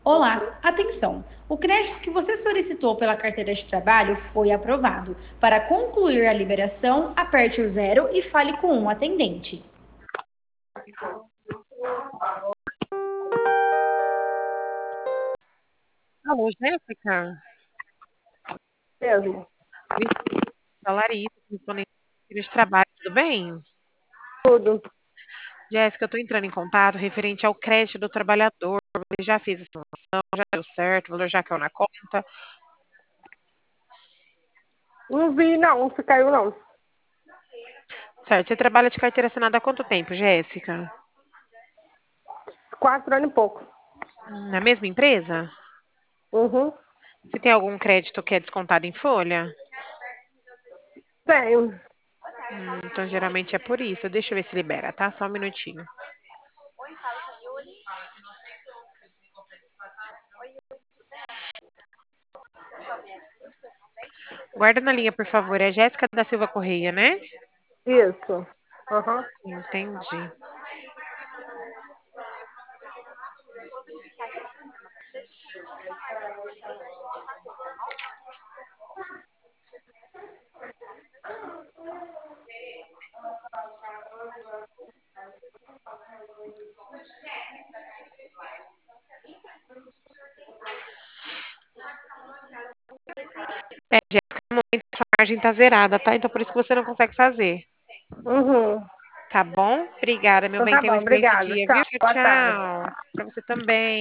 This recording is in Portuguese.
Olá, atenção! O crédito que você solicitou pela carteira de trabalho foi aprovado. Para concluir a liberação, aperte o zero e fale com um atendente. Alô, Jéssica? Mesmo. Da Larissa, correspondente de trabalho, tudo bem? Tudo. Jéssica, eu estou entrando em contato referente ao crédito do trabalhador. Você já fez a simulação, já deu certo, o valor já caiu na conta. Não vi, não, se caiu, não. Certo, você trabalha de carteira assinada há quanto tempo, Jéssica? 4 anos e pouco. Na mesma empresa? Uhum. Você tem algum crédito que é descontado em folha? Tenho. Então geralmente é por isso. Deixa eu ver se libera, tá? Só um minutinho. Guarda na linha, por favor. É Jéssica da Silva Correia, né? Isso. Uhum. Entendi. É, Jéssica, no momento sua margem tá zerada, tá? Então por isso que você não consegue fazer. Uhum. Tá bom? Obrigada, meu Então bem. tá Tenha um bom, excelente obrigada. dia, viu? Tchau, Tchau, boa tarde. tchau. Pra você também.